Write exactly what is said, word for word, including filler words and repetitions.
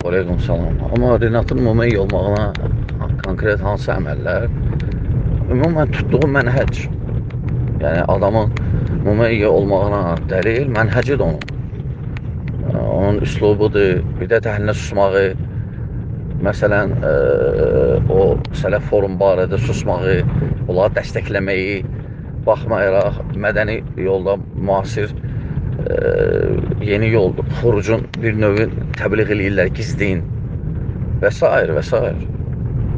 Aleyküm salam. Amma Rinatın Mumey olmağına konkret hansı əməllər? Ümumən tutduğu mənhəc. Yəni adamın Mumey olmağına dəlil mənhəcidir onun. Onun üslubudur, bir də təhlilə susmağı. Məsələn, ə, o sələf forum barədə susmağı, onları dəstəkləməyi, baxmayaraq mədəni yolda müasir ə, yeni yoldur. Xurucun bir növü təbliğ eləyirlər, gizlin və s. və s.